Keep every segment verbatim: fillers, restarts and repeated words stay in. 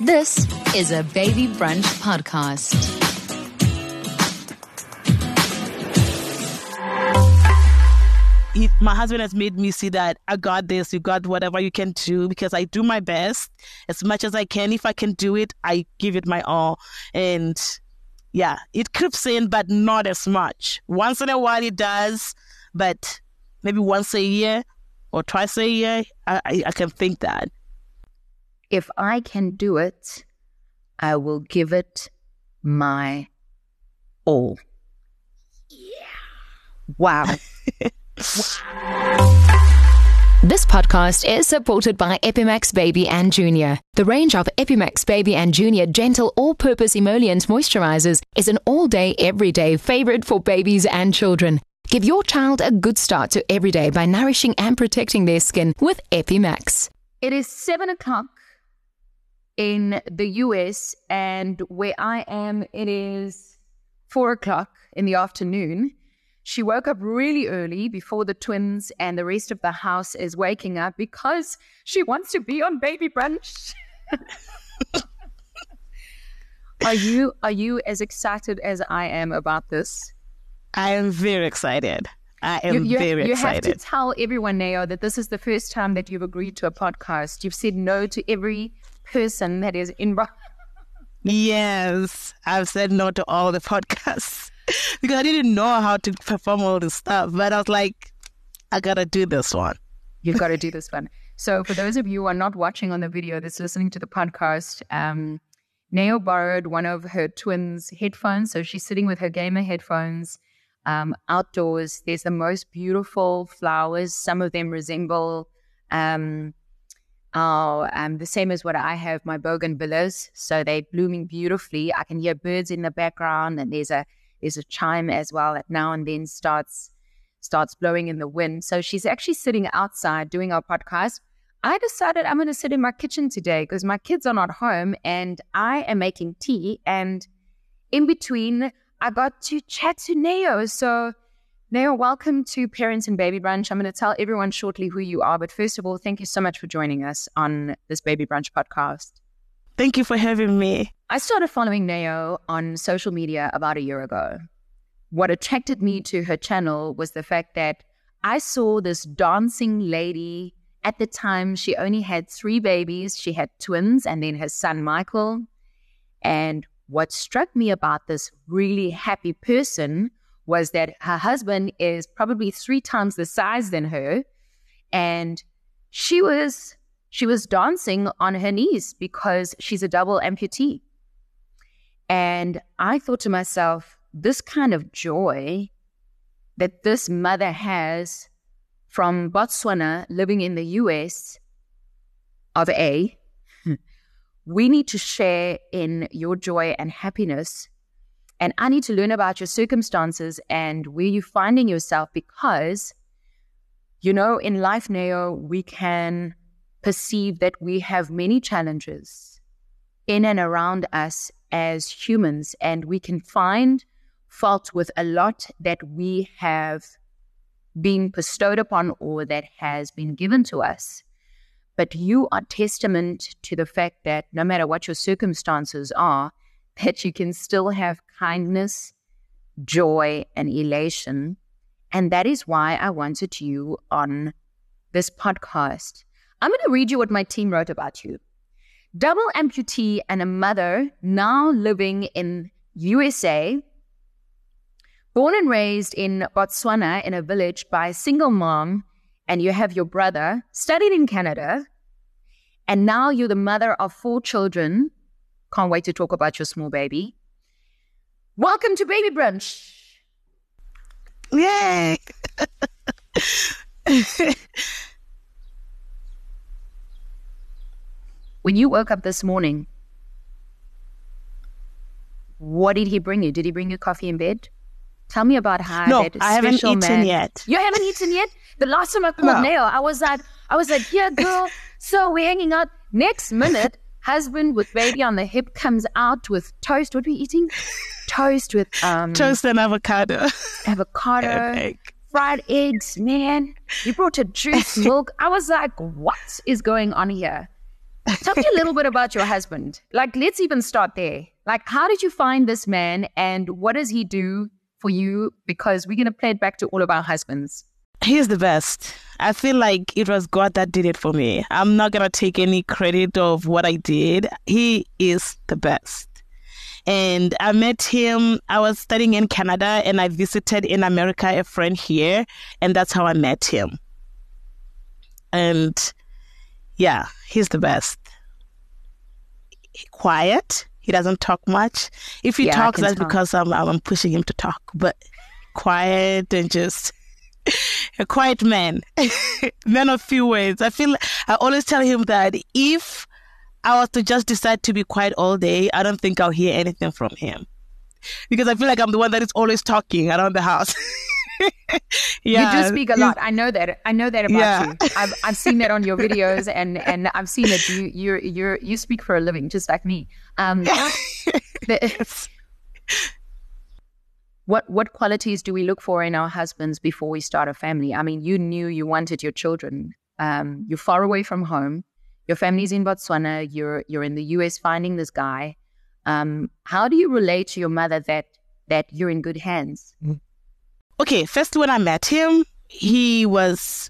This is a Baby Brunch podcast. He, my husband has made me see that I got this, you got whatever you can do, because I do my best as much as I can. If I can do it, I give it my all. And yeah, it creeps in, but not as much. Once in a while it does, but maybe once a year or twice a year, I, I, I can think that. If I can do it, I will give it my all. Yeah. Wow. This podcast is supported by Epimax Baby and Junior. The range of Epimax Baby and Junior gentle all-purpose emollient moisturizers is an all-day, everyday favorite for babies and children. Give your child a good start to every day by nourishing and protecting their skin with Epimax. It is seven o'clock in the U S, and where I am, it is four o'clock in the afternoon. She woke up really early before the twins and the rest of the house is waking up because she wants to be on Baby Brunch. Are you are you as excited as I am about this? I am very excited. I am you, you, very you excited. You have to tell everyone, Neo, that this is the first time that you've agreed to a podcast. You've said no to every person that is involved. Yes, I've said no to all the podcasts because I didn't know how to perform all this stuff. But I was like, I gotta do this one. You've got to do this one. So for those of you who are not watching on the video, that's listening to the podcast, um, Neo borrowed one of her twins' headphones. So she's sitting with her gamer headphones um, outdoors. There's the most beautiful flowers. Some of them resemble um, our, um, the same as what I have, my bougainvilleas. So they're blooming beautifully. I can hear birds in the background, and there's a there's a chime as well that now and then starts starts blowing in the wind. So she's actually sitting outside doing our podcast. I decided I'm going to sit in my kitchen today because my kids are not home and I am making tea. And in between, I got to chat to Neo. So Neo, welcome to Parents and Baby Brunch. I'm going to tell everyone shortly who you are. But first of all, thank you so much for joining us on this Baby Brunch podcast. Thank you for having me. I started following Neo on social media about a year ago. What attracted me to her channel was the fact that I saw this dancing lady. At the time, she only had three babies. She had twins and then her son, Michael. And what struck me about this really happy person was that her husband is probably three times the size than her. And she was she was dancing on her knees because she's a double amputee. And I thought to myself, this kind of joy that this mother has from Botswana living in the U S of A, we need to share in your joy and happiness. And I need to learn about your circumstances and where you're finding yourself because, you know, in life, Neo, we can perceive that we have many challenges in and around us as humans, and we can find fault with a lot that we have been bestowed upon or that has been given to us. But you are testament to the fact that no matter what your circumstances are, that you can still have kindness, joy, and elation. And that is why I wanted you on this podcast. I'm going to read you what my team wrote about you. Double amputee and a mother now living in U S A, born and raised in Botswana in a village by a single mom, and you have your brother, studied in Canada, and now you're the mother of four children. Can't wait to talk about your small baby. Welcome to Baby Brunch. Yay! When you woke up this morning, what did he bring you? Did he bring you coffee in bed? Tell me about how no, that I haven't eaten man, yet. You haven't eaten yet? The last time I called no. Neo, I was like, I was like, yeah, girl. So we're hanging out. Next minute, husband with baby on the hip comes out with toast. What are we eating? Toast with um toast and avocado. Avocado, and egg. Fried eggs. Man, you brought a juice milk. I was like, what is going on here? Tell me a little bit about your husband. Like, let's even start there. Like, how did you find this man and what does he do for you? Because we're going to play it back to all of our husbands. He's the best. I feel like it was God that did it for me. I'm not going to take any credit of what I did. He is the best. And I met him, I was studying in Canada and I visited in America a friend here. And that's how I met him. And yeah, he's the best. Quiet. He doesn't talk much. If he yeah, talks, that's talk. because I'm, I'm pushing him to talk. But quiet and just... a quiet man, man of few words. I feel I always tell him that if I was to just decide to be quiet all day, I don't think I'll hear anything from him because I feel like I'm the one that is always talking around the house. Yeah, you do speak a lot. I know that. I know that about yeah. you. I've I've seen that on your videos, and, and I've seen that you you you you speak for a living, just like me. Um, the, What what qualities do we look for in our husbands before we start a family? I mean, you knew you wanted your children. Um, you're far away from home. Your family's in Botswana. You're you're in the U S finding this guy. Um, how do you relate to your mother that that you're in good hands? Okay, first when I met him, he was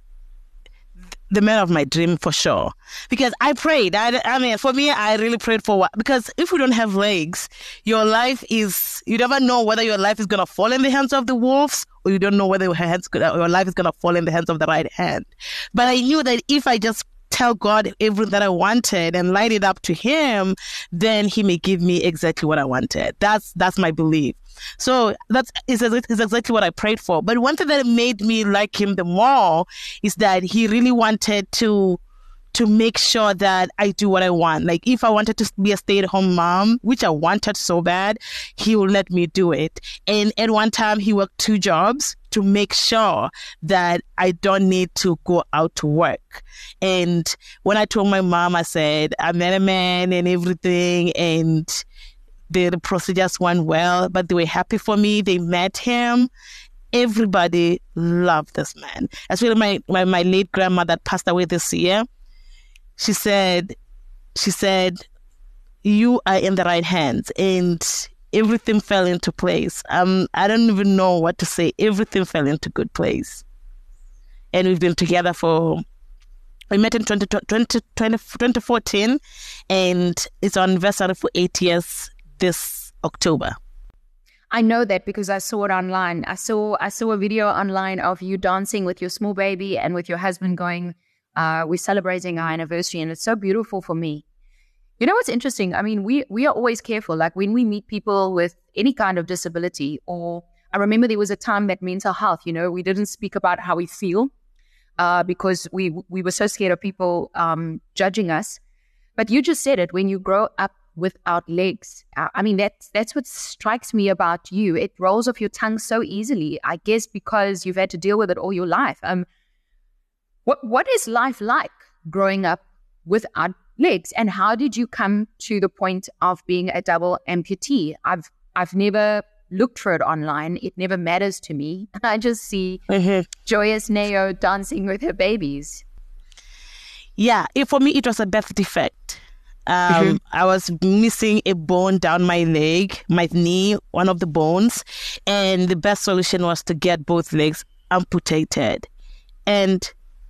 the man of my dream for sure. Because I prayed. I, I mean, for me, I really prayed for what? Because if we don't have legs, your life is, you never know whether your life is going to fall in the hands of the wolves or you don't know whether your, hands, your life is going to fall in the hands of the right hand. But I knew that if I just tell God everything that I wanted and light it up to him, then he may give me exactly what I wanted. That's that's my belief. So that's is exactly what I prayed for. But one thing that made me like him the more is that he really wanted to to make sure that I do what I want. Like if I wanted to be a stay-at-home mom, which I wanted so bad, he would let me do it. And at one time he worked two jobs to make sure that I don't need to go out to work. And when I told my mom, I said, I met a man and everything, and the, the procedures went well, but they were happy for me. They met him. Everybody loved this man. Especially my, my, my late grandmother that passed away this year. She said, she said, you are in the right hands, and everything fell into place. Um, I don't even know what to say. Everything fell into good place. And we've been together for, we met in twenty, twenty, twenty, twenty fourteen, and it's our anniversary for eight years this October. I know that because I saw it online. I saw I saw a video online of you dancing with your small baby and with your husband going, uh, we're celebrating our anniversary, and it's so beautiful for me. You know what's interesting? I mean, we we are always careful. Like when we meet people with any kind of disability, or I remember there was a time that mental health, you know, we didn't speak about how we feel uh, because we we were so scared of people um, judging us. But you just said it, when you grow up without legs. I mean, that's, that's what strikes me about you. It rolls off your tongue so easily, I guess, because you've had to deal with it all your life. Um, what what is life like growing up without legs, and how did you come to the point of being a double amputee? I've I've never looked for it online. It never matters to me. I just see mm-hmm. joyous Neo dancing with her babies. Yeah, it, for me, it was a birth defect. Um, mm-hmm. I was missing a bone down my leg, my knee, one of the bones. And the best solution was to get both legs amputated. And,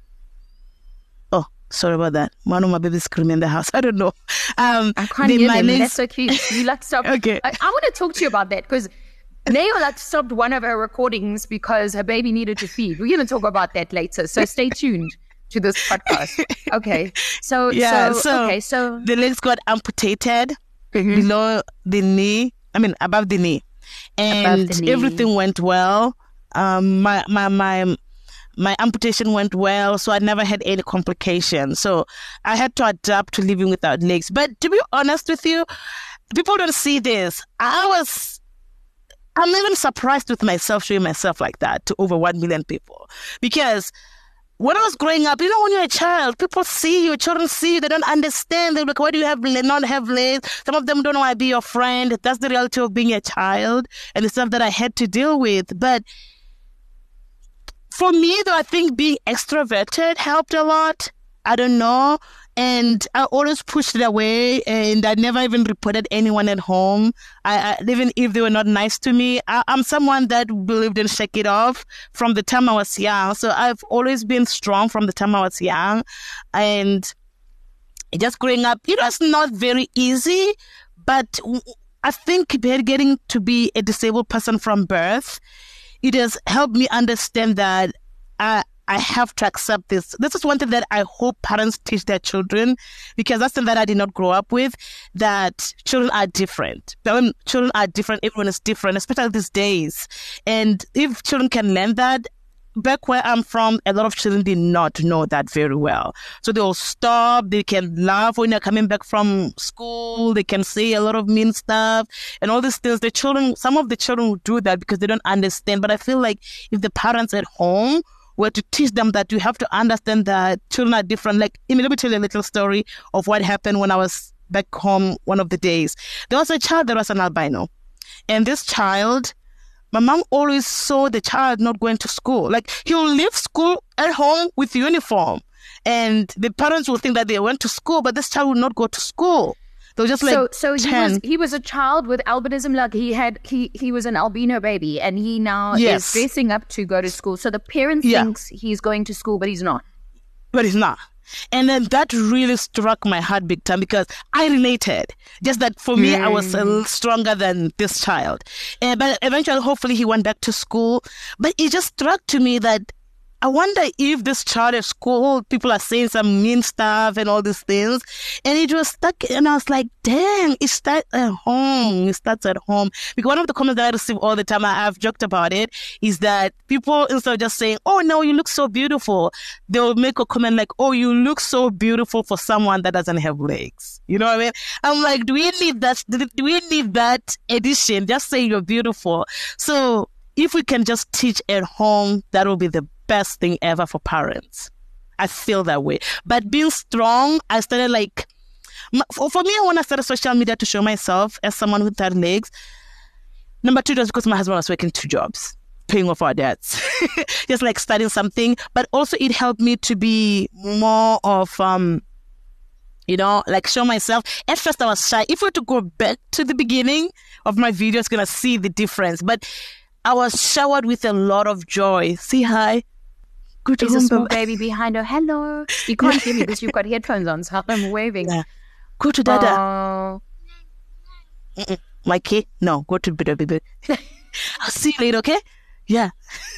oh, sorry about that. One of my babies screaming in the house. I don't know. Um, I can't hear them. Legs... That's so cute. You like stopped. Okay. I, I want to talk to you about that because Neo like stopped one of her recordings because her baby needed to feed. We're going to talk about that later. So stay tuned to this podcast. Okay. So, yeah, so, so okay. So the legs got amputated mm-hmm. below the knee. I mean, above the knee. And the knee. Everything went well. Um, my, my, my, my amputation went well. So I never had any complications. So I had to adapt to living without legs. But to be honest with you, people don't see this. I was, I'm even surprised with myself showing myself like that to over one million people. Because when I was growing up, you know, when you're a child, people see you, children see you, they don't understand. They're like, why do you have not have legs? Some of them don't want to be your friend. That's the reality of being a child and the stuff that I had to deal with. But for me, though, I think being extroverted helped a lot. I don't know. And I always pushed it away, and I never even reported anyone at home. I, I even if they were not nice to me, I, I'm someone that believed in shake it off from the time I was young. So I've always been strong from the time I was young. And just growing up, it was not very easy, but I think getting to be a disabled person from birth, it has helped me understand that I I have to accept this. This is one thing that I hope parents teach their children, because that's something that I did not grow up with, that children are different. Children are different. Everyone is different, especially these days. And if children can learn that, back where I'm from, a lot of children did not know that very well. So they'll stop, they can laugh when they're coming back from school, they can say a lot of mean stuff and all these things. The children, some of the children will do that because they don't understand. But I feel like if the parents at home were to teach them that you have to understand that children are different. Like, let me tell you a little story of what happened when I was back home one of the days. There was a child that was an albino. And this child, my mom always saw the child not going to school. Like, he'll leave school at home with uniform. And the parents will think that they went to school, but this child will not go to school. They were just like so, so he ten. was he was a child with albinism. Like he had he he was an albino baby, and he now Yes. is dressing up to go to school. So the parents Yeah. thinks he's going to school, but he's not. But he's not. And then that really struck my heart big time, because I related. Just that for me, I was a little stronger than this child. Uh, but eventually, hopefully, he went back to school. But it just struck to me that I wonder if this child at school, people are saying some mean stuff and all these things. And it was stuck. And I was like, dang, it starts at home. It starts at home. Because one of the comments that I receive all the time, I, I've joked about it, is that people, instead of just saying, oh, no, you look so beautiful, they'll make a comment like, oh, you look so beautiful for someone that doesn't have legs. You know what I mean? I'm like, do we need that? Do we need that addition? Just say you're beautiful. So if we can just teach at home, that will be the best thing ever for parents. I feel that way. But being strong, I started like, for, for me, when I started social media to show myself as someone without legs, number two, it was because my husband was working two jobs, paying off our debts, just like studying something. But also it helped me to be more of, um, you know, like show myself. At first I was shy. If we were to go back to the beginning of my video, it's going to see the difference. But I was showered with a lot of joy. Say hi. Good There's a small baby behind her. Hello. You can't hear me because you've got headphones on, so I'm waving. Yeah. Go to Dada. Oh. Mm-mm. Mikey, no, go to Dada, baby. I'll see you later, okay? Yeah.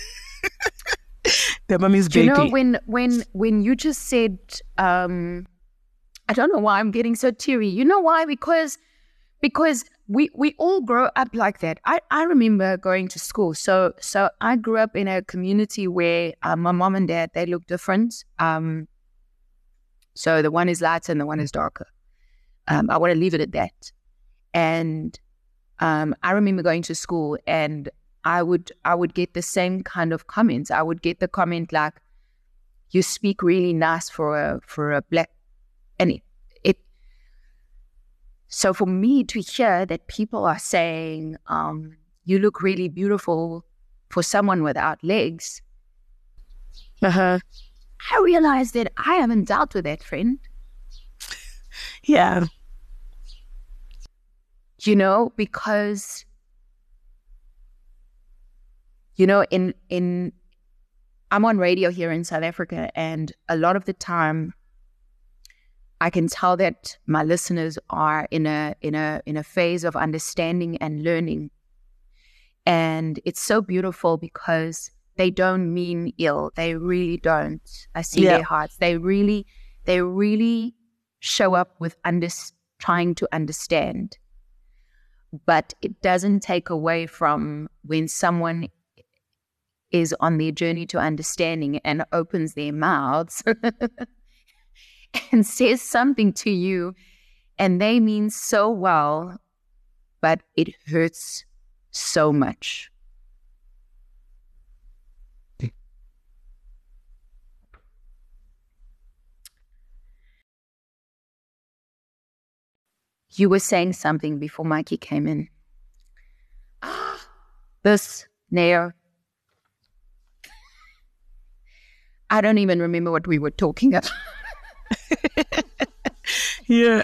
The mommy's Do baby. you know when when when you just said, um, I don't know why I'm getting so teary. You know why? Because because we we all grow up like that. I, I remember going to school. So so I grew up in a community where uh, my mom and dad, they look different. Um, so the one is lighter and the one is darker. Um, I want to leave it at that. And um, I remember going to school, and I would I would get the same kind of comments. I would get the comment like, "You speak really nice for a for a black," and it, it so for me to hear that people are saying, um, "You look really beautiful for someone without legs," uh-huh. I realized that I haven't dealt with that, friend. Yeah. You know, because, you know, in in I'm on radio here in South Africa, and a lot of the time I can tell that my listeners are in a in a in a phase of understanding and learning. And it's so beautiful because they don't mean ill. They really don't. I see Yeah. their hearts. They really they really show up with under, trying to understand. But it doesn't take away from when someone is on their journey to understanding and opens their mouths and says something to you, and they mean so well, but it hurts so much. You were saying something before Mikey came in. This, Neo. I don't even remember what we were talking about. Yeah.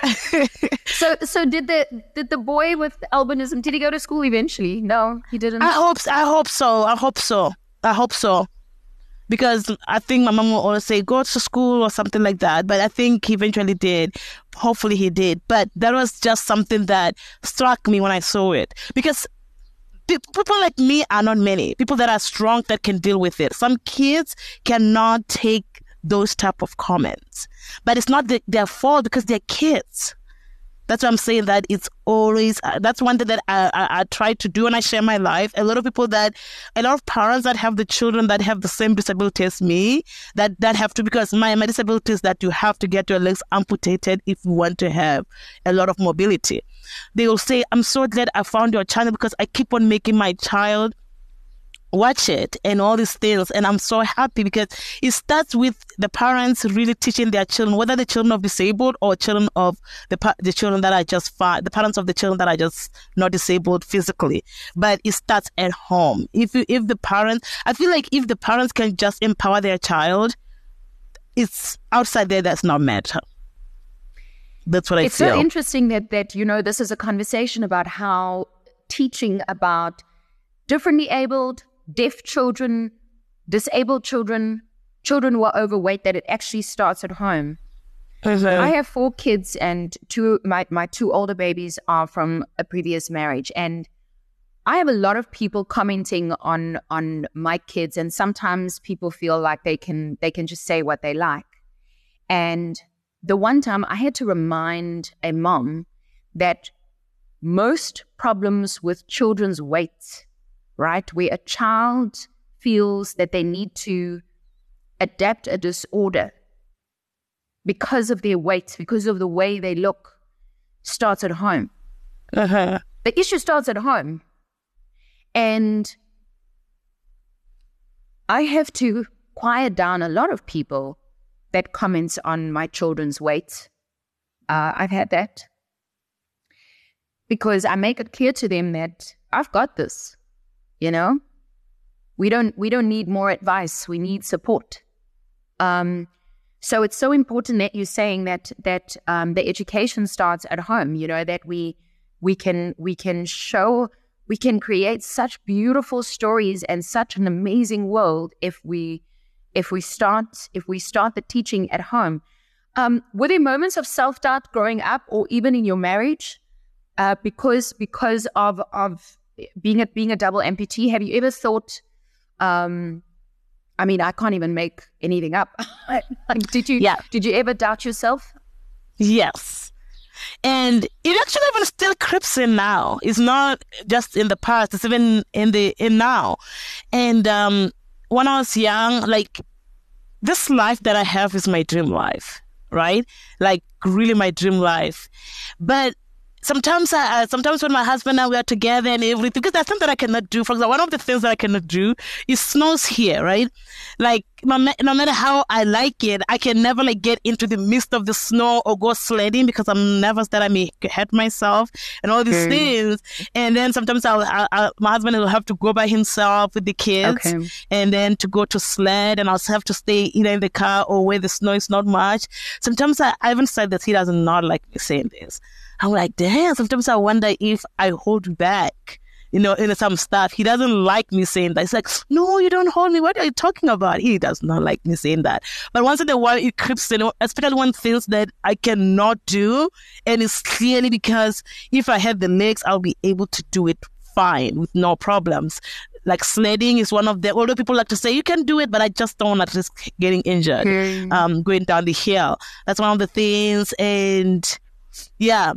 so so did the did the boy with albinism, did he go to school eventually? No, he didn't. I hope I hope so. I hope so. I hope so. Because I think my mom will always say, go to school or something like that. But I think he eventually did. Hopefully he did. But that was just something that struck me when I saw it. Because people like me are not many. People that are strong that can deal with it. Some kids cannot take those type of comments. But it's not the, their fault because they're kids. That's why I'm saying that it's always, uh, that's one thing that I, I, I try to do when I share my life. A lot of people that, a lot of parents that have the children that have the same disability as me, that, that have to, because my, my disability is that you have to get your legs amputated if you want to have a lot of mobility. They will say, I'm so glad I found your channel because I keep on making my child watch it and all these things, and I'm so happy because it starts with the parents really teaching their children, whether the children of disabled or children of the the children that are just fine, the parents of the children that are just not disabled physically. But it starts at home. If you, if the parents, I feel like if the parents can just empower their child, it's outside there that's not matter. That's what I it's feel. It's so interesting that that you know this is a conversation about how teaching about differently abled, deaf children, disabled children, children who are overweight, that it actually starts at home. Mm-hmm. I have four kids, and two my, my two older babies are from a previous marriage. And I have a lot of people commenting on on my kids, and sometimes people feel like they can they can just say what they like. And the one time I had to remind a mom that most problems with children's weight, right, where a child feels that they need to adapt a disorder because of their weight, because of the way they look, starts at home. Uh-huh. The issue starts at home. And I have to quiet down a lot of people that comments on my children's weight. Uh, I've had that. Because I make it clear to them that I've got this. You know, we don't we don't need more advice. We need support. Um, so it's so important that you're saying that that um, the education starts at home. You know, that we we can we can show we can create such beautiful stories and such an amazing world if we if we start if we start the teaching at home. Um, were there moments of self-doubt growing up, or even in your marriage, uh, because because of of being a being a double amputee? Have you ever thought, um, I mean, I can't even make anything up. Like, did you yeah. did you ever doubt yourself? Yes. And it actually even still creeps in now. It's not just in the past, it's even in the in now. And um, when I was young, like, this life that I have is my dream life, right? Like, really my dream life. But Sometimes, I, uh, sometimes when my husband and I we are together and everything, because there's something that I cannot do. For example, one of the things that I cannot do is snows here, right? Like, no, no matter how I like it, I can never like get into the midst of the snow or go sledding because I'm nervous that I may hurt myself and all these okay. things. And then sometimes I'll, I'll, I'll, my husband will have to go by himself with the kids, okay. and then to go to sled, and I'll have to stay either in the car or where the snow is not much. Sometimes I, I even said that he does not like me saying this. I'm like, damn, sometimes I wonder if I hold back, you know, in some stuff. He doesn't like me saying that. He's like, no, you don't hold me. What are you talking about? He does not like me saying that. But once in a while, it creeps in, especially when things that I cannot do. And it's clearly because if I had the legs, I'll be able to do it fine with no problems. Like sledding is one of the, although people like to say, you can do it, but I just don't want to risk getting injured, mm. um, going down the hill. That's one of the things. And yeah,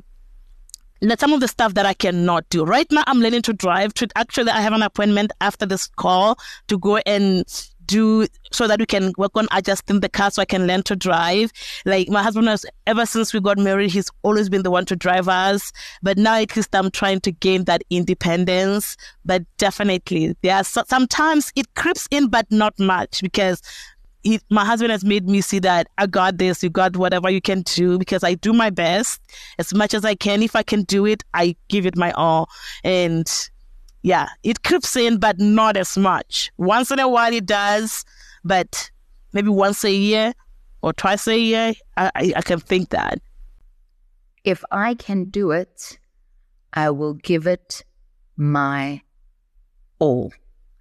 that's some of the stuff that I cannot do. Right now, I'm learning to drive. To actually, I have an appointment after this call to go and do so that we can work on adjusting the car so I can learn to drive. Like, my husband has, ever since we got married, he's always been the one to drive us. But now at least I'm trying to gain that independence. But definitely, there are so, sometimes it creeps in, but not much, because He, my husband has made me see that I got this, you got whatever you can do, because I do my best as much as I can. If I can do it, I give it my all. And yeah, it creeps in, but not as much. Once in a while it does, but maybe once a year or twice a year, I, I, I can think that. if I can do it, I will give it my all.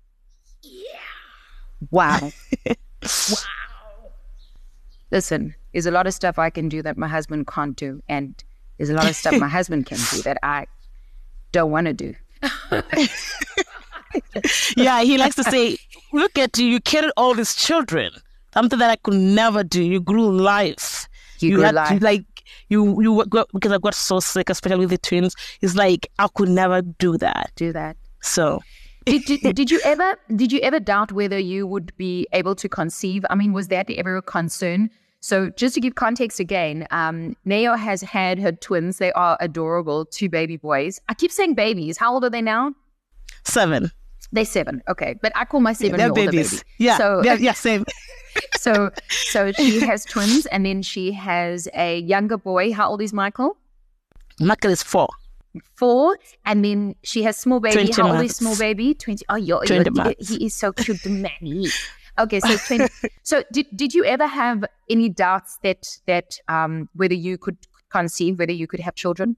Yeah. Wow. Wow. Listen, there's a lot of stuff I can do that my husband can't do. And there's a lot of stuff my husband can do that I don't want to do. Yeah, he likes to say, look at you, you carried all these children. Something that I could never do. You grew life. You, you grew had life. To, like, you, you got, because I got so sick, especially with the twins. It's like, I could never do that. Do that. So... did, did, did you ever did you ever doubt whether you would be able to conceive? I mean, was that ever a concern? So just to give context again, um, Neo has had her twins. They are adorable, two baby boys. I keep saying babies. How old are they now? Seven. They're seven. Okay. But I call my seven yeah, year old a baby. Yeah. So, yeah, yeah, same. so so she has twins, and then she has a younger boy. How old is Michael? Michael is four. Four, and then she has small baby. twenty How old months. is small baby? Twenty. Oh, you're, twenty you're, months. He is so cute, the man. Okay, so twenty. So did did you ever have any doubts that that um whether you could conceive, whether you could have children?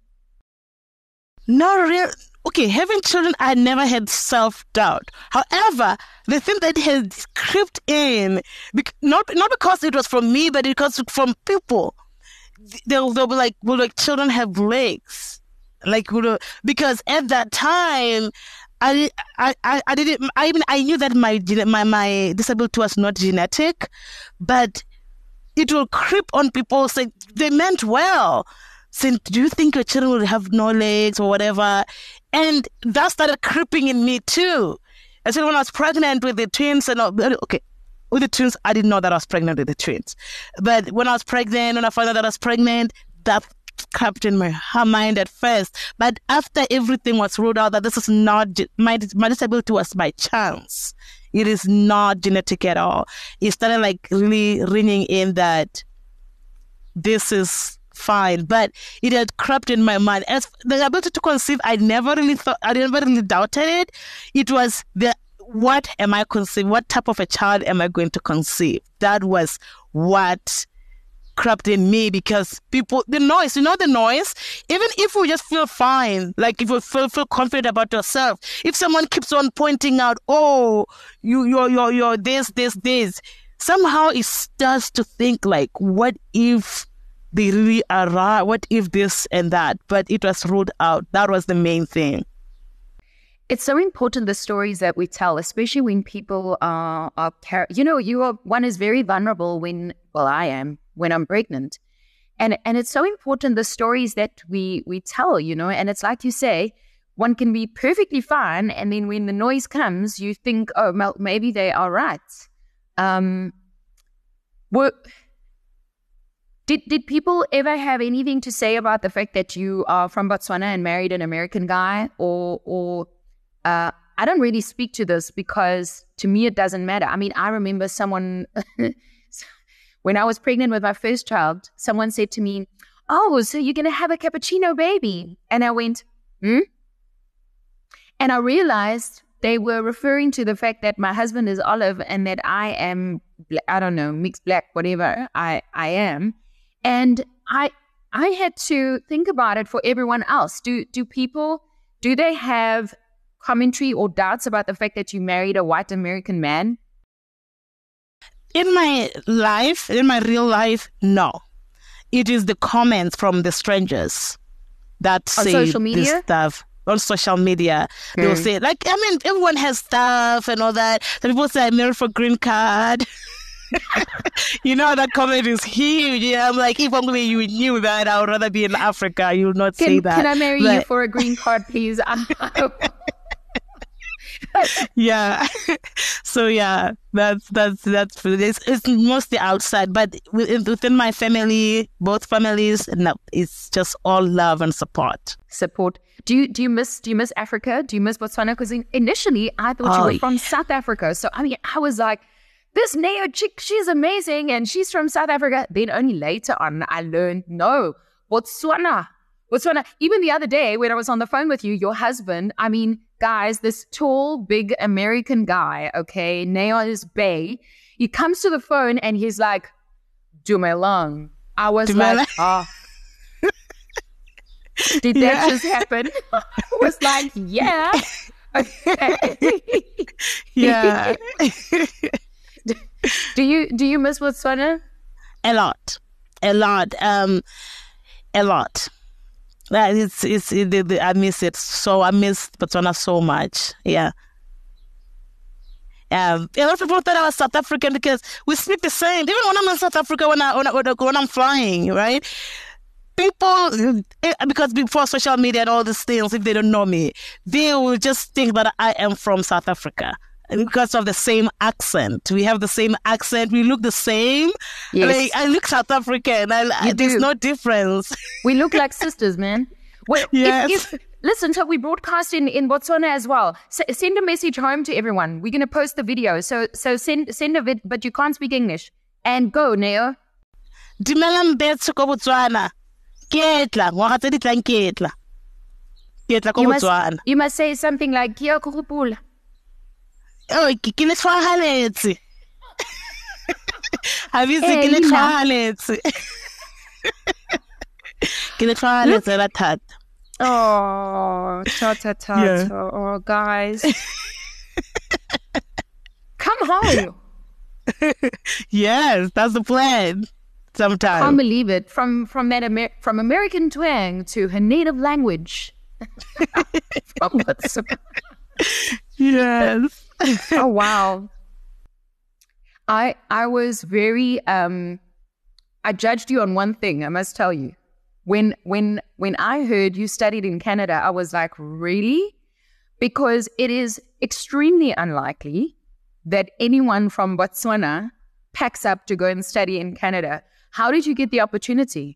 No, real. Okay, having children, I never had self-doubt. However, the thing that has crept in, bec- not not because it was from me, but because from people, they'll they'll be like, "Well, like children have legs." Like, because at that time, I, I, I, I didn't, I even, I knew that my, my, my disability was not genetic, but it will creep on people saying they meant well. Saying, do you think your children will have no legs or whatever? And that started creeping in me too. And so when I was pregnant with the twins, and okay, with the twins, I didn't know that I was pregnant with the twins. But when I was pregnant, when I found out that I was pregnant, that crept in my mind at first, but after everything was ruled out that this is not my my disability was by chance, it is not genetic at all, it started like really ringing in that this is fine. But it had crept in my mind. As the ability to conceive, I never really thought, I never really doubted it. It was the what am I conceiving? What type of a child am I going to conceive? That was what crept in me, because people, the noise, you know, the noise, even if we just feel fine, like if you feel feel confident about yourself, if someone keeps on pointing out, oh, you, you're, you're, you're this, this, this, somehow it starts to think like, what if they really are right? What if this and that? But it was ruled out. That was the main thing. It's so important, the stories that we tell, especially when people are, are car- you know, you are, one is very vulnerable when, well, I am, when I'm pregnant. And and it's so important, the stories that we, we tell, you know, and it's like you say, one can be perfectly fine. And then when the noise comes, you think, oh, well, maybe they are right. Um, were, did, did people ever have anything to say about the fact that you are from Botswana and married an American guy? Or, or uh, I don't really speak to this because to me it doesn't matter. I mean, I remember someone... When I was pregnant with my first child, someone said to me, oh, so you're going to have a cappuccino baby? And I went, hmm? And I realized they were referring to the fact that my husband is olive and that I am, I don't know, mixed black, whatever I, I am. And I I had to think about it for everyone else. Do do people, do they have commentary or doubts about the fact that you married a white American man? In my life, in my real life, no. It is the comments from the strangers that on say social media? This stuff. On social media, Mm. they'll say, like, I mean, everyone has stuff and all that. Some people say, I'm married for green card. You know, that comment is huge. Yeah, I'm like, if only you knew that, I would rather be in Africa. You would not Can, say that. can I marry But- you for a green card, please? Yeah. So yeah, that's that's that's it's, it's mostly outside, but within, within my family, both families, no, it's just all love and support. Support. Do you do you miss do you miss Africa? Do you miss Botswana? Because initially I thought you Oh, were from South Africa. So I mean, I was like, this Neo chick, she's amazing, and she's from South Africa. Then only later on, I learned no, Botswana. Botswana. Even the other day when I was on the phone with you, your husband, I mean, guys, this tall, big American guy, okay, Neo's Bay, he comes to the phone and he's like, Dumelang. I was like, Dumelang. ah. Did that Yeah. just happen? I was like, yeah. Yeah. do you do you miss Botswana? A lot. A lot. Um, a lot. That it's, it's, it, it, I miss it. So I miss Botswana so much. Yeah. Um, a lot of people thought I was South African because we speak the same. Even when I'm in South Africa, when, I, when, I, when I'm flying, right? People, because before social media and all these things, if they don't know me, they will just think that I am from South Africa because of the same accent. We have the same accent. We look the same. Yes. Like, I look South African. I, I, there's do. no difference. We look like sisters, man. Well, Yes. if, if, listen, so we broadcast in, in Botswana as well. S- send a message home to everyone. We're going to post the video. So so send send a vid, but you can't speak English. And go, Neo. Dumela mbetso ko Botswana. Ketla, ngwaga tse di tlang ketla. Ketla ko You must, Botswana. you must say something like, Kia kurupula. Oh, ke ke le tshwagaletse. Have you seen Eh, ke le Lina. tshwagaletse? Ke le tshwagaletse la thata. Oh, ta ta ta Yeah. ta. Oh, guys. Come home. Yes, that's the plan. Sometime. Can't believe it. From from that Amer- from American twang to her native language. From Botswana. Yes. Oh wow. I I was very um I judged you on one thing, I must tell you. When when when I heard you studied in Canada, I was like, really? Because it is extremely unlikely that anyone from Botswana packs up to go and study in Canada. How did you get the opportunity?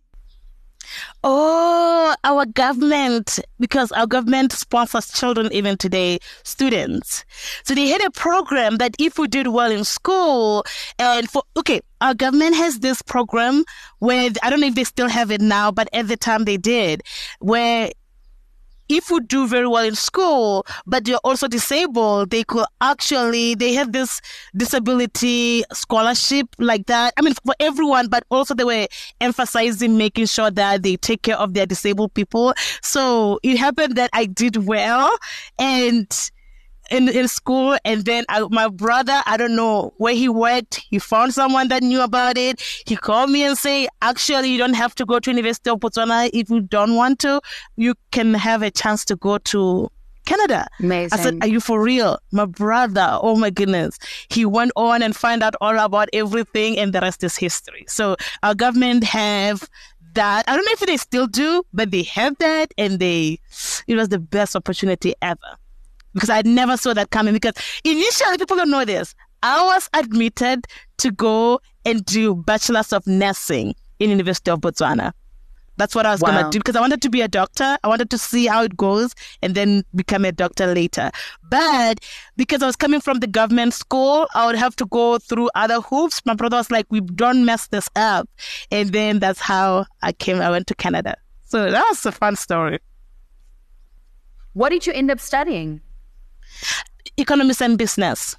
Oh, our government, because our government sponsors children even today, students. So they had a program that if we did well in school and for, okay, our government has this program where, I don't know if they still have it now, but at the time they did, where if you do very well in school, but you're also disabled, they could actually, they have this disability scholarship like that. I mean, for everyone, but also they were emphasizing making sure that they take care of their disabled people. So it happened that I did well and in, in school. And then I, my brother, I don't know where he worked. He found someone that knew about it. He called me and say, actually, you don't have to go to University of Botswana. If you don't want to, you can have a chance to go to Canada. Amazing. I said, are you for real? My brother, oh my goodness. He went on and found out all about everything and the rest is history. So our government have that. I don't know if they still do, but they have that and they, it was the best opportunity ever. Because I never saw that coming. Because initially, people don't know this. I was admitted to go and do Bachelor's of Nursing in University of Botswana. That's what I was Wow. going to do because I wanted to be a doctor. I wanted to see how it goes and then become a doctor later. But because I was coming from the government school, I would have to go through other hoops. My brother was like, we don't mess this up. And then that's how I came. I went to Canada. So that was a fun story. What did you end up studying? Economics and business.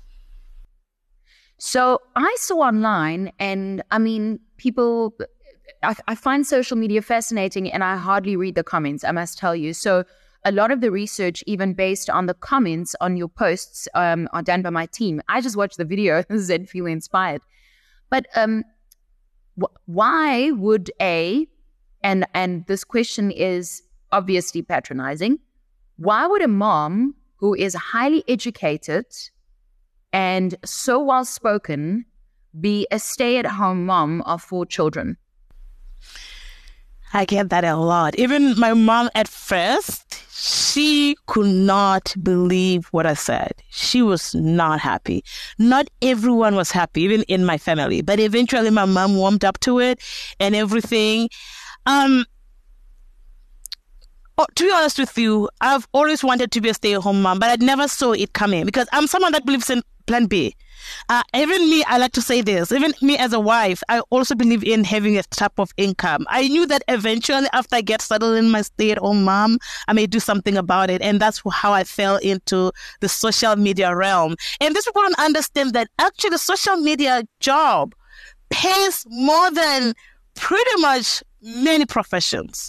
So I saw online, and I mean, people, I, I find social media fascinating, and I hardly read the comments, I must tell you. So a lot of the research, even based on the comments on your posts, um, are done by my team. I just watch the videos and feel inspired. But um, wh- why would a, and and this question is obviously patronizing, why would a mom who is highly educated and so well spoken be a stay-at-home mom of four children? I get that a lot. Even my mom at first, she could not believe what I said. She was not happy. Not everyone was happy, even in my family. But eventually my mom warmed up to it and everything. Um, Oh, to be honest with you, I've always wanted to be a stay-at-home mom, but I never saw it coming because I'm someone that believes in plan B. Uh, even me, I like to say this, even me as a wife, I also believe in having a type of income. I knew that eventually after I get settled in my stay-at-home mom, I may do something about it. And that's how I fell into the social media realm. And these people don't understand that actually the social media job pays more than pretty much many professions.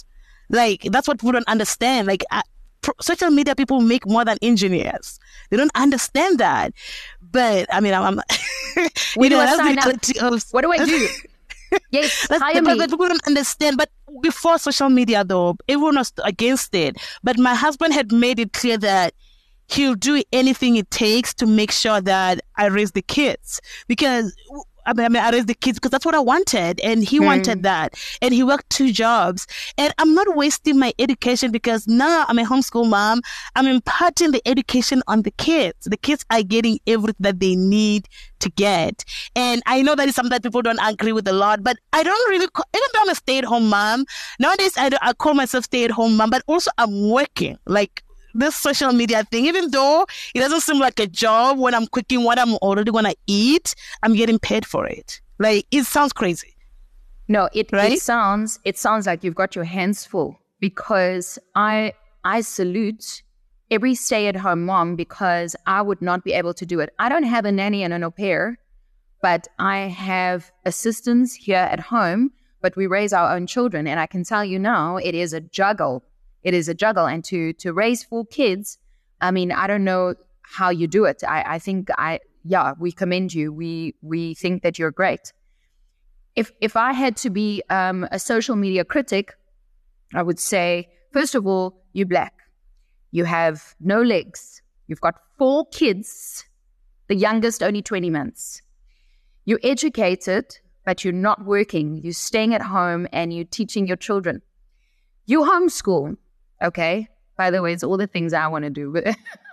Like, that's what people don't understand. Like, I, pro- social media people make more than engineers. They don't understand that. But I mean, I'm. I'm Where you do know, I that's the sign up? reality of- What do I do? Yes, That's hire the part me. that people don't understand. But before social media, though, everyone was against it. But my husband had made it clear that he'll do anything it takes to make sure that I raise the kids. Because I mean, I mean, I raised the kids because that's what I wanted. And he Hmm. wanted that. And he worked two jobs. And I'm not wasting my education because now I'm a homeschool mom. I'm imparting the education on the kids. The kids are getting everything that they need to get. And I know that is something that people don't agree with a lot, but I don't really, ca- even though I'm a stay-at-home mom, nowadays I, don't- I call myself stay-at-home mom, but also I'm working. Like, this social media thing, even though it doesn't seem like a job when I'm cooking what I'm already going to eat, I'm getting paid for it. Like, it sounds crazy. No, it, Right? it sounds it sounds like you've got your hands full, because I I salute every stay-at-home mom, because I would not be able to do it. I don't have a nanny and an au pair, but I have assistants here at home, but we raise our own children. And I can tell you now, it is a juggle. It is a juggle. And to to raise four kids, I mean, I don't know how you do it. I, I think I yeah, we commend you. We we think that you're great. If if I had to be um, a social media critic, I would say, first of all, you're black. You have no legs. You've got four kids, the youngest only twenty months. You're educated, but you're not working. You're staying at home and you're teaching your children. You homeschool, okay? By the way, it's all the things I want to do. But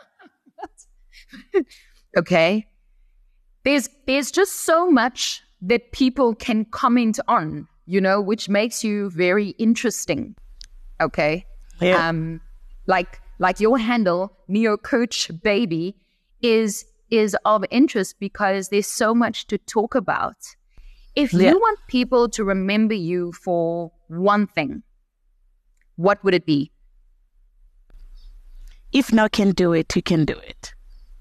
okay? There's there's just so much that people can comment on, you know, which makes you very interesting, okay? Yeah. Um, like like your handle, Neo Coach Baby, is is of interest because there's so much to talk about. If Yeah. you want people to remember you for one thing, what would it be? If now can do it, you can do it.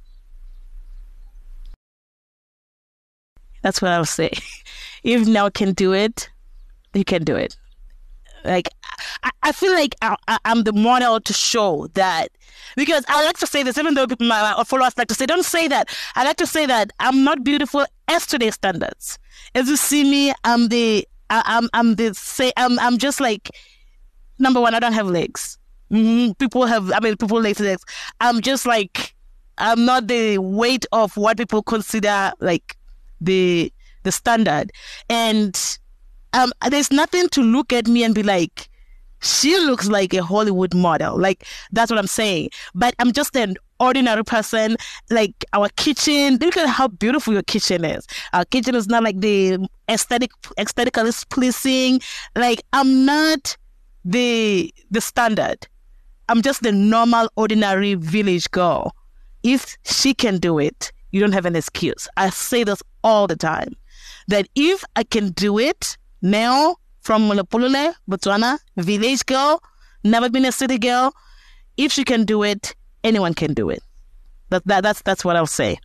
That's what I'll say. If now can do it, you can do it. Like, I, I feel like I, I, I'm the model to show that, because I like to say this, even though people, my, my followers like to say, don't say that. I like to say that I'm not beautiful as today's standards. As you see me, I'm the, I, I'm, I'm the, say, I'm, I'm just like, number one, I don't have legs. Mhm. People have, I mean, people lazy legs. I'm just like, I'm not the weight of what people consider like the the standard. And um, there's nothing to look at me and be like, she looks like a Hollywood model. Like, that's what I'm saying. But I'm just an ordinary person. Like, our kitchen, look at how beautiful your kitchen is. Our kitchen is not like the aesthetic, aesthetically pleasing. Like, I'm not the the standard. I'm just the normal, ordinary village girl. If she can do it, you don't have an excuse. I say this all the time. That if I can do it now, from Molopolole, Botswana, village girl, never been a city girl, if she can do it, anyone can do it. That, that that's that's what I'll say.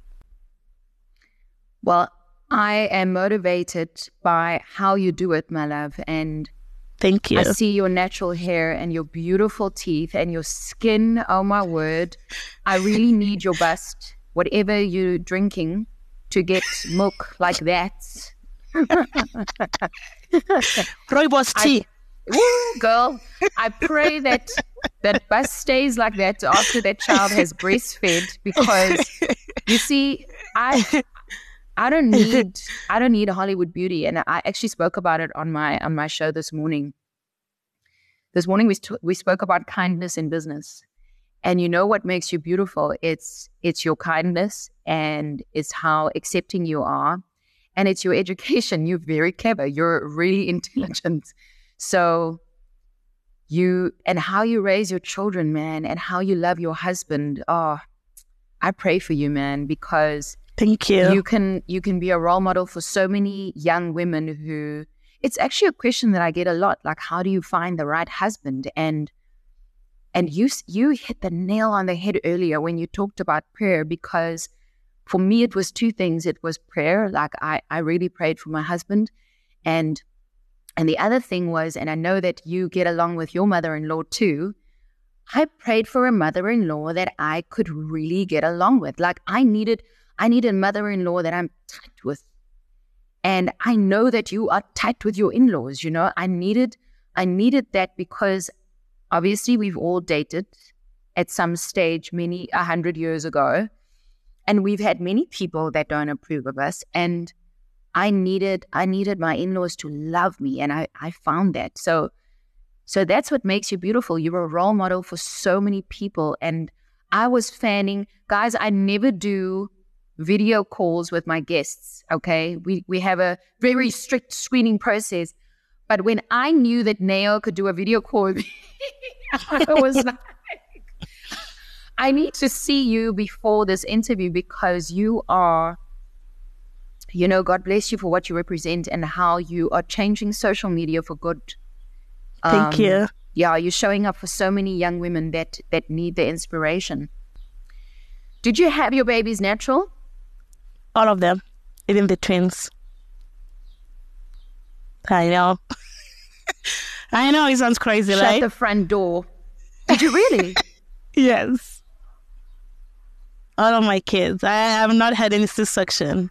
Well, I am motivated by how you do it, my love. And Thank you. I see your natural hair and your beautiful teeth and your skin. Oh, my word. I really need your bust, whatever you're drinking, to get milk like that. Rooibos tea. Woo, girl, I pray that that bust stays like that after that child has breastfed, because you see, I I don't need I don't need a Hollywood beauty, and I actually spoke about it on my on my show this morning. This morning we st- we spoke about kindness in business, and you know what makes you beautiful? It's it's your kindness, and it's how accepting you are, and it's your education. You're very clever. You're really intelligent. So you, and how you raise your children, man, and how you love your husband. Oh, I pray for you, man, because Thank you. you can you can be a role model for so many young women who, it's actually a question that I get a lot, like, how do you find the right husband? And and you you hit the nail on the head earlier when you talked about prayer, because for me it was two things. It was prayer, like I, I really prayed for my husband, and And the other thing was, and I know that you get along with your mother-in-law too, I prayed for a mother-in-law that I could really get along with. Like I needed, I needed a mother-in-law that I'm tight with. And I know that you are tight with your in-laws, you know. I needed, I needed that because obviously we've all dated at some stage many, a hundred years ago. And we've had many people that don't approve of us. And I needed, I needed my in-laws to love me. And I, I found that. So, so that's what makes you beautiful. You're a role model for so many people. And I was fanning, guys, I never do video calls with my guests. Okay. We, we have a very strict screening process. But when I knew that Nao could do a video call with me, I was like, I need to see you before this interview because you are, you know, God bless you for what you represent and how you are changing social media for good. Thank um, you. Yeah, you're showing up for so many young women that, that need the inspiration. Did you have your babies natural? All of them, even the twins. I know. I know, it sounds crazy, Shut right? Shut the front door. Did you really? Yes. All of my kids. I have not had any C-section.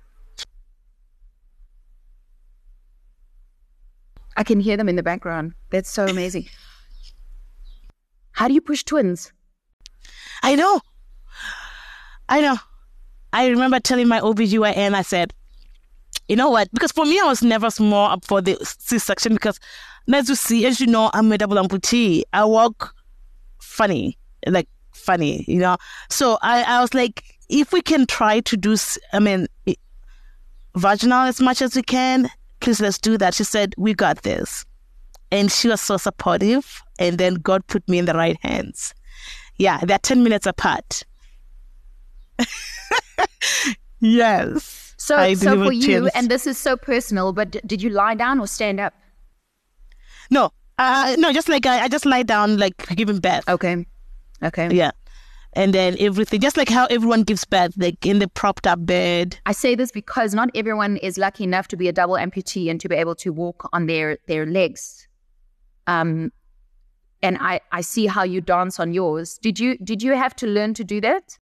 I can hear them in the background. That's so amazing. How do you push twins? I know. I know. I remember telling my O B G Y N, I said, you know what? Because for me, I was never more up for the C-section because, as you see, as you know, I'm a double amputee. I walk funny, like funny, you know? So I, I was like, if we can try to do, I mean, vaginal as much as we can, please let's do that. She said, we got this. And she was so supportive. And then God put me in the right hands. Yeah, they're ten minutes apart. Yes. So, so for you, twins. And this is so personal, but d- did you lie down or stand up? No, uh, no, just like I, I just lie down, like giving birth. Okay. Okay. Yeah. And then everything, just like how everyone gives birth, like in the propped up bed. I say this because not everyone is lucky enough to be a double amputee and to be able to walk on their, their legs. Um, and I, I see how you dance on yours. Did you, did you have to learn to do that?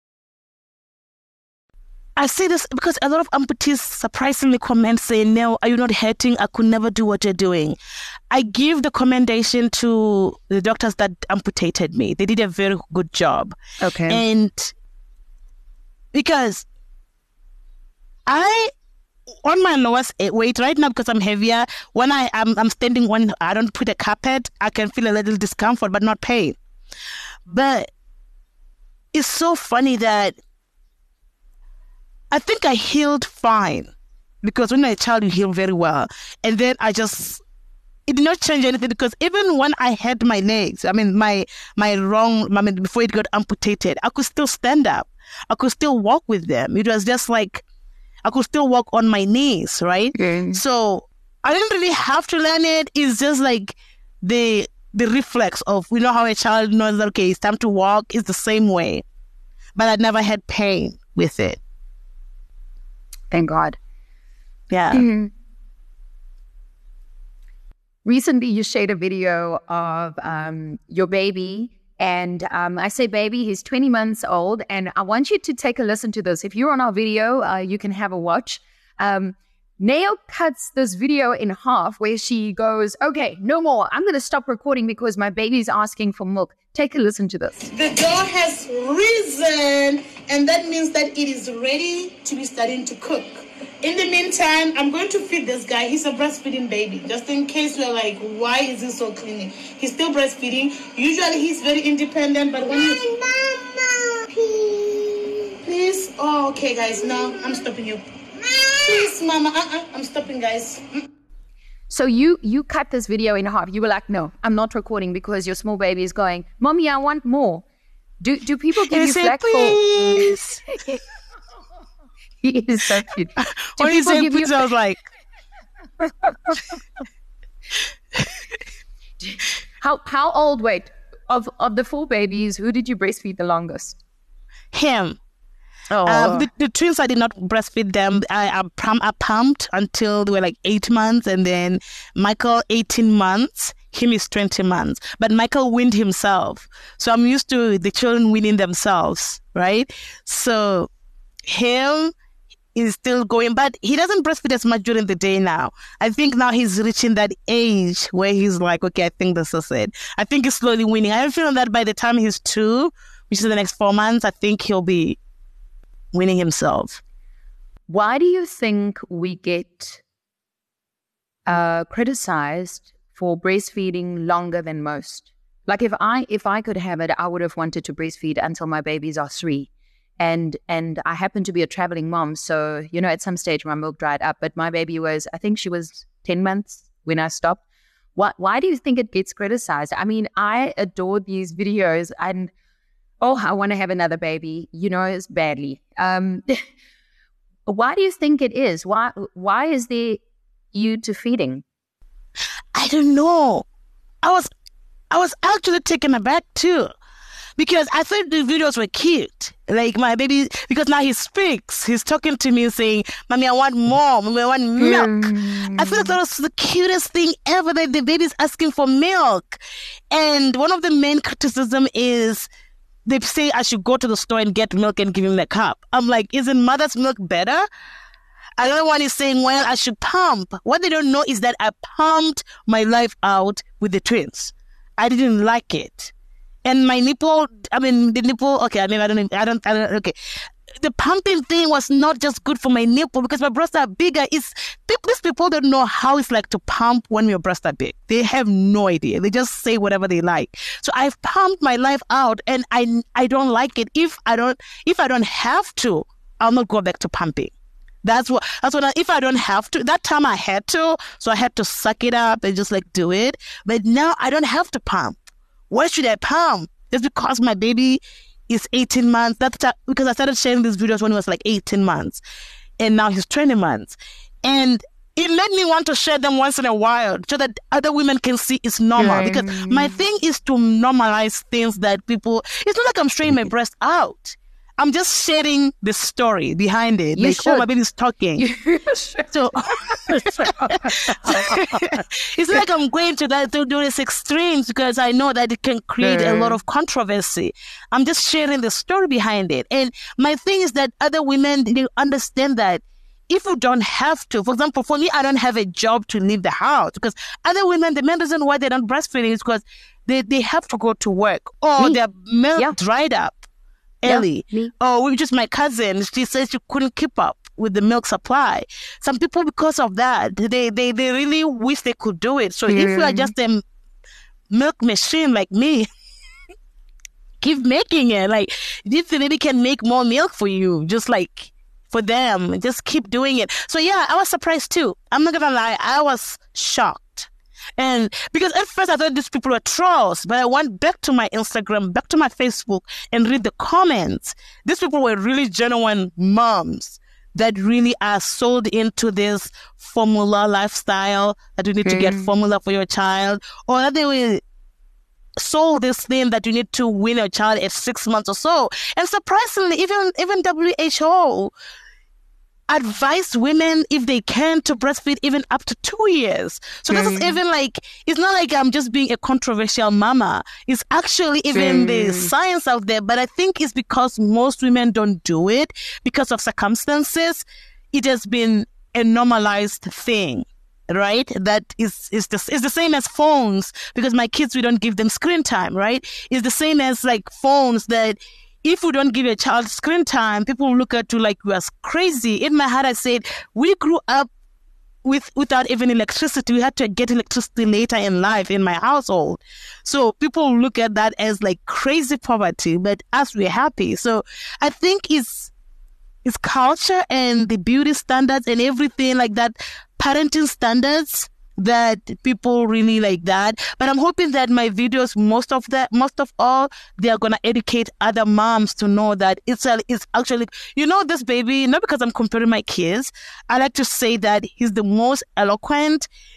I say this because a lot of amputees surprisingly comment saying, no, are you not hurting? I could never do what you're doing. I give the commendation to the doctors that amputated me. They did a very good job. Okay. And because I, on my lowest weight right now, because I'm heavier, when I am I'm, I'm standing, when I don't put a carpet, I can feel a little discomfort, but not pain. But it's so funny that I think I healed fine because when you're a child, you heal very well. And then I just, it did not change anything because even when I had my legs, I mean, my my wrong, I mean, before it got amputated, I could still stand up. I could still walk with them. It was just like, I could still walk on my knees, right? Okay. So I didn't really have to learn it. It's just like the the reflex of, you know how a child knows that, okay, it's time to walk. It's the same way. But I never had pain with it. Thank God. Yeah. Mm-hmm. Recently, you shared a video of um, your baby. And um, I say baby, he's twenty months old. And I want you to take a listen to this. If you're on our video, uh, you can have a watch. Um, Nao cuts this video in half where she goes, okay, no more. I'm going to stop recording because my baby's asking for milk. Take a listen to this. The dough has risen, and that means that it is ready to be starting to cook. In the meantime, I'm going to feed this guy. He's a breastfeeding baby. Just in case you're like, why is he so clingy? He's still breastfeeding. Usually he's very independent, but when you... Mama, please. Please? Oh, okay, guys. No, I'm stopping you. Please, Mama. Uh-uh. I'm stopping, guys. So you you cut this video in half. You were like, no, I'm not recording because your small baby is going, Mommy, I want more. Do do people give you, you say, flack please? for... He is so cute. Do when you say please, you... I was like... how how old, wait, of, of the four babies, who did you breastfeed the longest? Him. Oh. Um, the, the twins, I did not breastfeed them. I, I, pump, I pumped until they were like eight months, and then Michael, eighteen months. Him is twenty months. But Michael weaned himself. So I'm used to the children weaning themselves, right? So him is still going, but he doesn't breastfeed as much during the day now. I think now he's reaching that age where he's like, okay, I think this is it. I think he's slowly weaning. I have a feeling that by the time he's two, which is the next four months, I think he'll be weaning himself. Why do you think we get uh, criticized for breastfeeding longer than most? Like if I if I could have it, I would have wanted to breastfeed until my babies are three. And and I happen to be a traveling mom, so, you know, at some stage my milk dried up. But my baby was, I think she was ten months when I stopped. Why, why do you think it gets criticized? I mean, I adore these videos and, oh, I want to have another baby, you know, it's badly. Um, why do you think it is? Why Why is there you to feeding? I don't know. I was I was actually taken aback too, because I thought the videos were cute. Like my baby, because now he speaks. He's talking to me saying, "Mommy, I want more. Mommy, I want milk." Mm. I thought that was the cutest thing ever, that the baby's asking for milk. And one of the main criticism is they say I should go to the store and get milk and give him the cup. I'm like, isn't mother's milk better? Another one is saying, well, I should pump. What they don't know is that I pumped my life out with the twins. I didn't like it. And my nipple, I mean, the nipple, okay, I mean, I don't, I don't, I don't, okay. The pumping thing was not just good for my nipple because my breasts are bigger. It's, these people don't know how it's like to pump when your breasts are big. They have no idea. They just say whatever they like. So I've pumped my life out and I, I don't like it. If I don't, if I don't have to, I'll not go back to pumping. That's what, that's what I, if I don't have to, that time I had to, so I had to suck it up and just like do it. But now I don't have to pump. Why should I pump? Just because my baby is eighteen months. That's because I started sharing these videos when he was like eighteen months. And now he's twenty months. And it made me want to share them once in a while so that other women can see it's normal. Yeah. Because my thing is to normalize things that people, it's not like I'm straining my breast out. I'm just sharing the story behind it. You like, should. oh, my baby's talking. So it's like I'm going to that to do these extremes because I know that it can create a lot of controversy. I'm just sharing the story behind it. And my thing is that other women, they understand that if you don't have to, for example, for me, I don't have a job to leave the house because other women, the main reason why they don't breastfeed is because they, they have to go to work or Me. their milk Yeah. dried up. Ellie, Yeah, me. or just my cousin, she says she couldn't keep up with the milk supply. Some people, because of that, they, they, they really wish they could do it. So if you are just a milk machine like me, keep making it. Like, if the baby can make more milk for you, just like for them, just keep doing it. So yeah, I was surprised too. I'm not gonna lie, I was shocked. And because at first I thought these people were trolls, but I went back to my Instagram, back to my Facebook and read the comments. These people were really genuine moms that really are sold into this formula lifestyle, that you need to get formula for your child, or that they were sold this thing that you need to win your child at six months or so. And surprisingly, even, even W H O advise women, if they can, to breastfeed even up to two years. So this is even like, it's not like I'm just being a controversial mama. It's actually even the science out there. But I think it's because most women don't do it because of circumstances. It has been a normalized thing, right? That is, is the, it's the same as phones, because my kids, we don't give them screen time, right? It's the same as like phones that if you don't give a child screen time, people look at you like you are crazy. In my heart, I said, we grew up with without even electricity. We had to get electricity later in life in my household. So people look at that as like crazy poverty, but us, we're happy. So I think it's, it's culture and the beauty standards and everything like that, parenting standards, that people really like that. But I'm hoping that my videos, most of that, most of all, they are going to educate other moms to know that it's, a, it's actually, you know, this baby, not because I'm comparing my kids, I like to say that he's the most eloquent,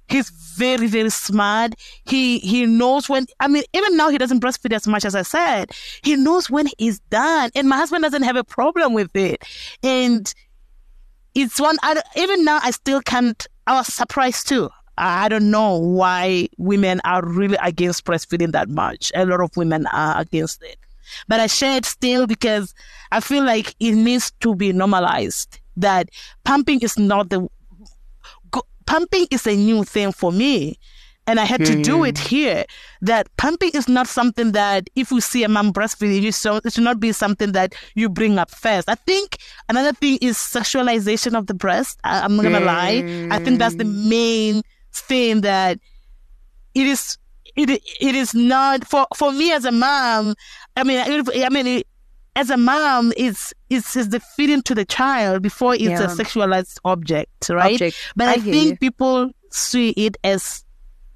He's very, very smart. He he knows when, I mean, even now he doesn't breastfeed as much as I said. He knows when he's done. And my husband doesn't have a problem with it. And it's one, I, even now I still can't, I was surprised too. I don't know why women are really against breastfeeding that much. A lot of women are against it. But I share it still because I feel like it needs to be normalized. That pumping is not the... Pumping is a new thing for me, and I had mm. to do it here. That pumping is not something that if you see a mom breastfeeding, you so it should not be something that you bring up first. I think another thing is sexualization of the breast. I, I'm not gonna mm. lie. I think that's the main thing that it is. It it is not for for me as a mom. I mean, I mean. It, As a mom, it's, it's it's the feeding to the child before it's yeah. a sexualized object, right? Object. But I, I think you. people see it as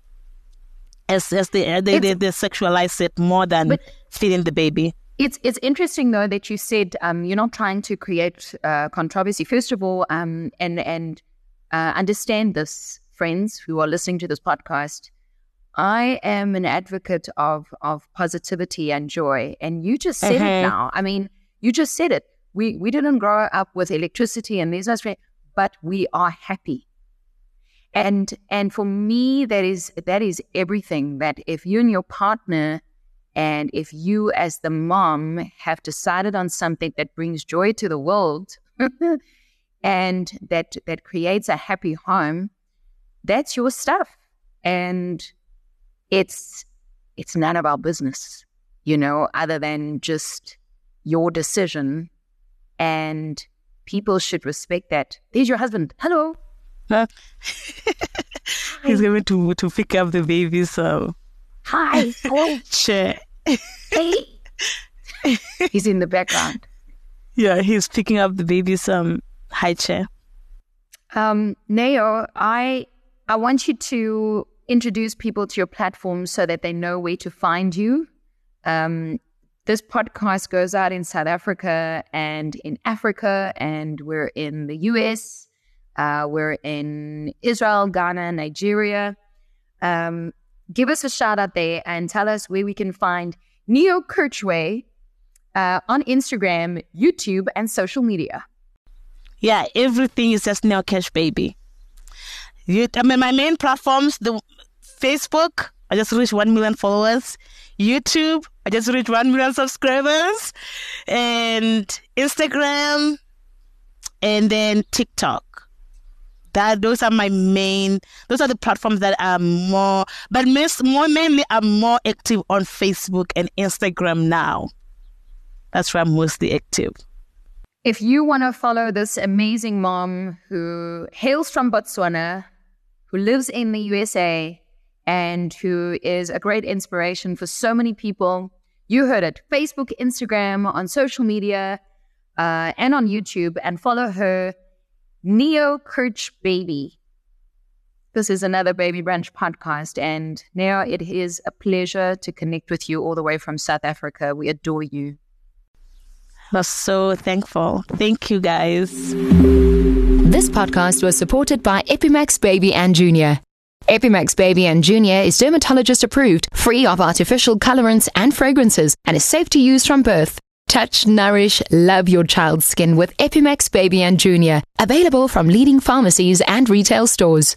as as they they, they, they sexualize it more than feeding the baby. It's it's interesting though that you said um, you're not trying to create uh, controversy. First of all, um, and and uh, understand this, friends who are listening to this podcast. I am an advocate of, of positivity and joy. And you just said uh-huh. it now. I mean, you just said it. We we didn't grow up with electricity and these are straight, but we are happy. And and for me, that is that is everything. That if you and your partner and if you as the mom have decided on something that brings joy to the world and that that creates a happy home, that's your stuff. And It's it's none of our business, you know, other than just your decision, and people should respect that. There's your husband. Hello. Uh, he's going to to pick up the baby, so. Hi. Hello. Sure. Hey. He's in the background. Yeah, he's picking up the baby's um high chair. Um, Neo, I I want you to introduce people to your platform so that they know where to find you. Um, this podcast goes out in South Africa and in Africa, and we're in the U S. Uh, we're in Israel, Ghana, Nigeria. Um, give us a shout out there and tell us where we can find Neo Kirchway uh, on Instagram, YouTube, and social media. Yeah, everything is just Neo Kirch Baby. You, I mean, my main platforms, the Facebook, I just reached one million followers. YouTube, I just reached one million subscribers. And Instagram, and then TikTok. That those are my main, those are the platforms that are more, but most, more mainly I'm more active on Facebook and Instagram now. That's where I'm mostly active. If you want to follow this amazing mom who hails from Botswana, who lives in the U S A, and who is a great inspiration for so many people, you heard it. Facebook, Instagram, on social media, uh, and on YouTube, and follow her, Neo Kirch Baby. This is another Baby Brunch podcast, and Neo, it is a pleasure to connect with you all the way from South Africa. We adore you. I'm so thankful. Thank you, guys. This podcast was supported by Epimax Baby and Junior. Epimax Baby and Junior is dermatologist approved, free of artificial colorants and fragrances, and is safe to use from birth. Touch, nourish, love your child's skin with Epimax Baby and Junior. Available from leading pharmacies and retail stores.